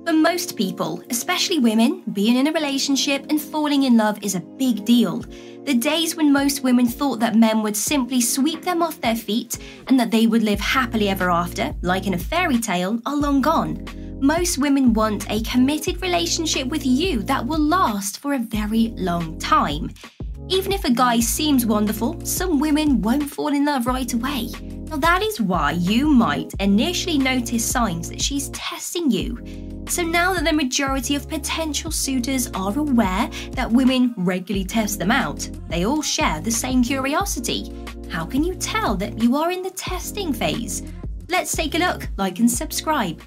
For most people, especially women, being in a relationship and falling in love is a big deal. The days when most women thought that men would simply sweep them off their feet and that they would live happily ever after, like in a fairy tale, are long gone. Most women want a committed relationship with you that will last for a very long time. Even if a guy seems wonderful, some women won't fall in love right away. Now that is why you might initially notice signs that she's testing you. So now that the majority of potential suitors are aware that women regularly test them out, they all share the same curiosity. How can you tell that you are in the testing phase? Let's take a look, like and subscribe.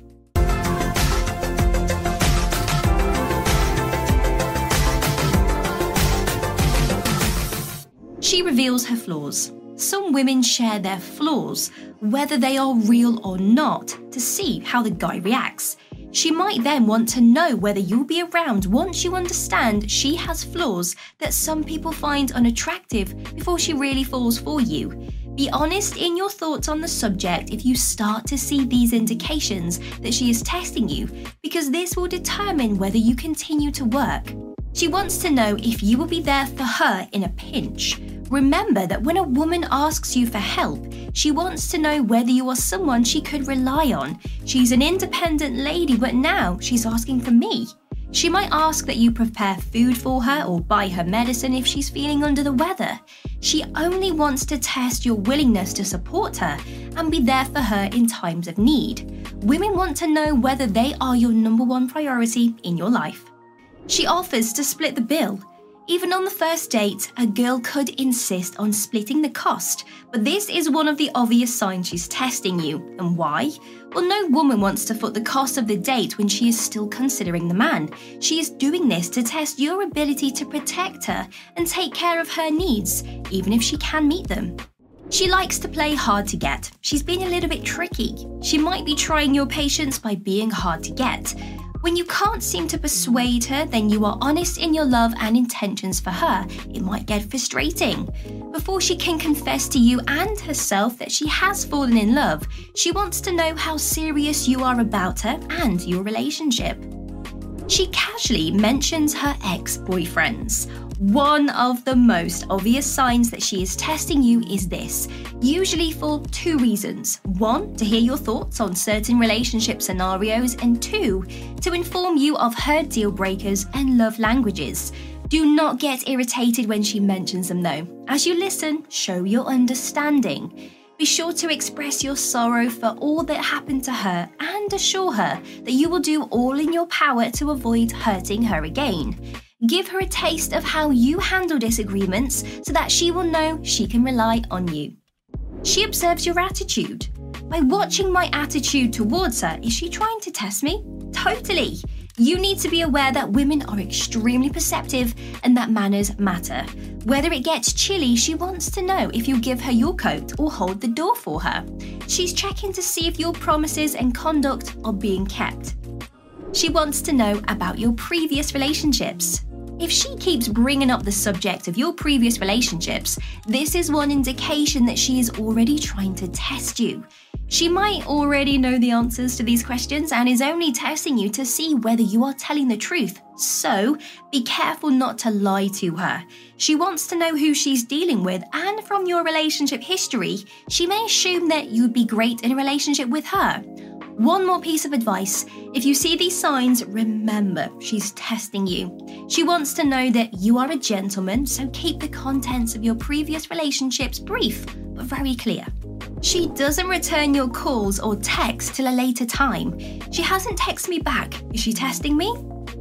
She reveals her flaws. Some women share their flaws, whether they are real or not, to see how the guy reacts. She might then want to know whether you'll be around once you understand she has flaws that some people find unattractive before she really falls for you. Be honest in your thoughts on the subject if you start to see these indications that she is testing you, because this will determine whether you continue to work. She wants to know if you will be there for her in a pinch. Remember that when a woman asks you for help, she wants to know whether you are someone she could rely on. She's an independent lady, but now she's asking for me. She might ask that you prepare food for her or buy her medicine if she's feeling under the weather. She only wants to test your willingness to support her and be there for her in times of need. Women want to know whether they are your number one priority in your life. She offers to split the bill. Even on the first date, a girl could insist on splitting the cost, but this is one of the obvious signs she's testing you. And why? Well, no woman wants to foot the cost of the date when she is still considering the man. She is doing this to test your ability to protect her and take care of her needs, even if she can meet them. She likes to play hard to get. She's being a little bit tricky. She might be trying your patience by being hard to get. When you can't seem to persuade her, then you are honest in your love and intentions for her. It might get frustrating. Before she can confess to you and herself that she has fallen in love, she wants to know how serious you are about her and your relationship. She casually mentions her ex-boyfriends. One of the most obvious signs that she is testing you is this, usually for two reasons. One, to hear your thoughts on certain relationship scenarios, and two, to inform you of her deal breakers and love languages. Do not get irritated when she mentions them though. As you listen, show your understanding. Be sure to express your sorrow for all that happened to her and assure her that you will do all in your power to avoid hurting her again. Give her a taste of how you handle disagreements so that she will know she can rely on you. She observes your attitude. By watching my attitude towards her, is she trying to test me? Totally. You need to be aware that women are extremely perceptive and that manners matter. Whether it gets chilly, she wants to know if you give her your coat or hold the door for her. She's checking to see if your promises and conduct are being kept. She wants to know about your previous relationships. If she keeps bringing up the subject of your previous relationships, this is one indication that she is already trying to test you. She might already know the answers to these questions and is only testing you to see whether you are telling the truth. So, be careful not to lie to her. She wants to know who she's dealing with, and from your relationship history, she may assume that you'd be great in a relationship with her. One more piece of advice. If you see these signs, remember, she's testing you. She wants to know that you are a gentleman, so keep the contents of your previous relationships brief, but very clear. She doesn't return your calls or texts till a later time. She hasn't texted me back. Is she testing me?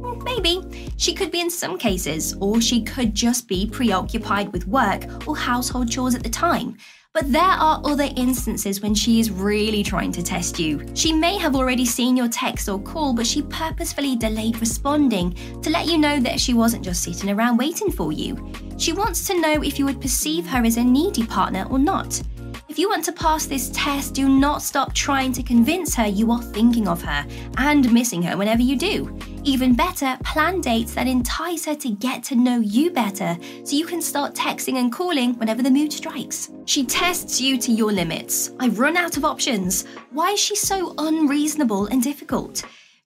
Maybe. She could be in some cases, or she could just be preoccupied with work or household chores at the time. But there are other instances when she is really trying to test you. She may have already seen your text or call, but she purposefully delayed responding to let you know that she wasn't just sitting around waiting for you. She wants to know if you would perceive her as a needy partner or not. If you want to pass this test, do not stop trying to convince her you are thinking of her and missing her whenever you do. Even better, plan dates that entice her to get to know you better so you can start texting and calling whenever the mood strikes. She tests you to your limits. I've run out of options. Why is she so unreasonable and difficult?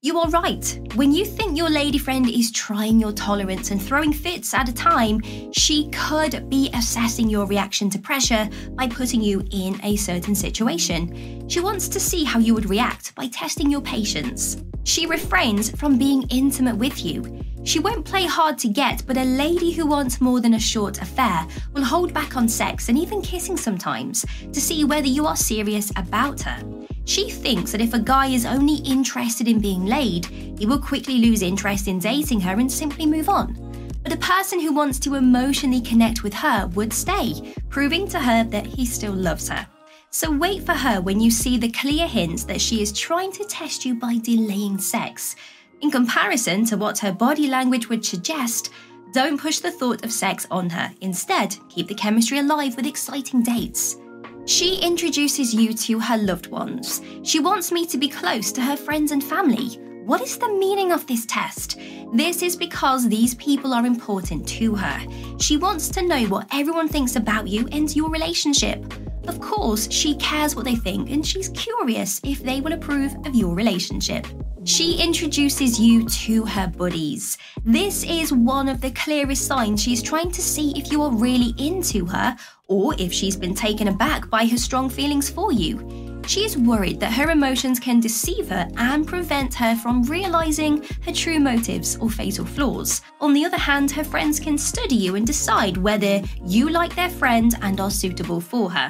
You are right. When you think your lady friend is trying your tolerance and throwing fits at a time, she could be assessing your reaction to pressure by putting you in a certain situation. She wants to see how you would react by testing your patience. She refrains from being intimate with you. She won't play hard to get, but a lady who wants more than a short affair will hold back on sex and even kissing sometimes to see whether you are serious about her. She thinks that if a guy is only interested in being laid, he will quickly lose interest in dating her and simply move on. But a person who wants to emotionally connect with her would stay, proving to her that he still loves her. So wait for her when you see the clear hints that she is trying to test you by delaying sex. In comparison to what her body language would suggest, don't push the thought of sex on her. Instead, keep the chemistry alive with exciting dates. She introduces you to her loved ones. She wants me to be close to her friends and family. What is the meaning of this test? This is because these people are important to her. She wants to know what everyone thinks about you and your relationship. Of course, she cares what they think and she's curious if they will approve of your relationship. She introduces you to her buddies. This is one of the clearest signs she's trying to see if you are really into her or if she's been taken aback by her strong feelings for you. She is worried that her emotions can deceive her and prevent her from realizing her true motives or fatal flaws. On the other hand, her friends can study you and decide whether you like their friend and are suitable for her.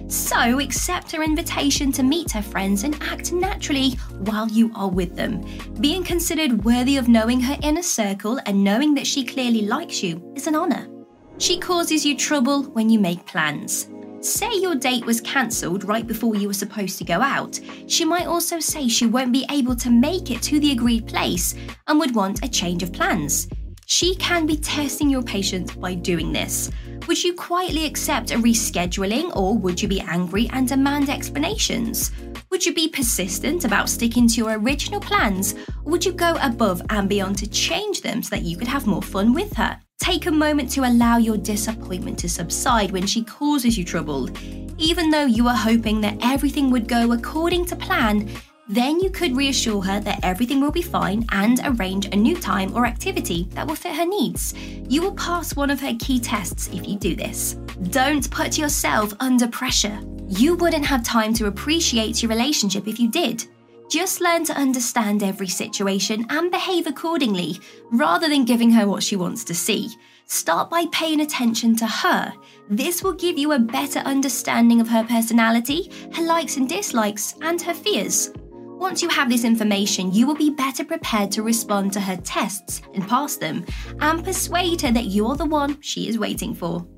So accept her invitation to meet her friends and act naturally while you are with them. Being considered worthy of knowing her inner circle and knowing that she clearly likes you is an honor. She causes you trouble when you make plans. Say your date was cancelled right before you were supposed to go out. She might also say she won't be able to make it to the agreed place and would want a change of plans. She can be testing your patience by doing this. Would you quietly accept a rescheduling, or would you be angry and demand explanations? Would you be persistent about sticking to your original plans, or would you go above and beyond to change them so that you could have more fun with her? Take a moment to allow your disappointment to subside when she causes you trouble. Even though you are hoping that everything would go according to plan, then you could reassure her that everything will be fine and arrange a new time or activity that will fit her needs. You will pass one of her key tests if you do this. Don't put yourself under pressure. You wouldn't have time to appreciate your relationship if you did. Just learn to understand every situation and behave accordingly, rather than giving her what she wants to see. Start by paying attention to her. This will give you a better understanding of her personality, her likes and dislikes, and her fears. Once you have this information, you will be better prepared to respond to her tests and pass them, and persuade her that you're the one she is waiting for.